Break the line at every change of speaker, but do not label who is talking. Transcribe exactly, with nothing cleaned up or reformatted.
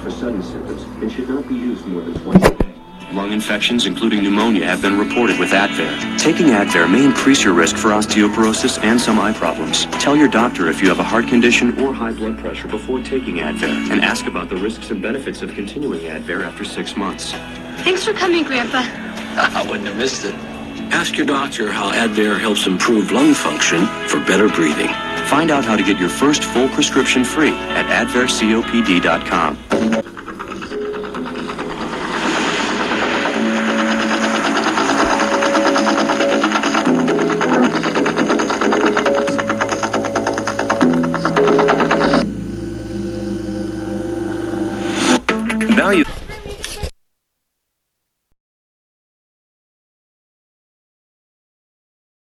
for sudden symptoms and should not be used more than twice a day. Lung infections, including pneumonia, have been reported with Advair. Taking Advair may increase your risk for osteoporosis and some eye problems. Tell your doctor if you have a heart condition or high blood pressure before taking Advair, and ask about the risks and benefits of continuing Advair after six months.
Thanks for coming, Grandpa.
I wouldn't have missed it. Ask your doctor how Advair helps improve lung function for better breathing.
Find out how to get your first full prescription free at advair copd dot com. Value.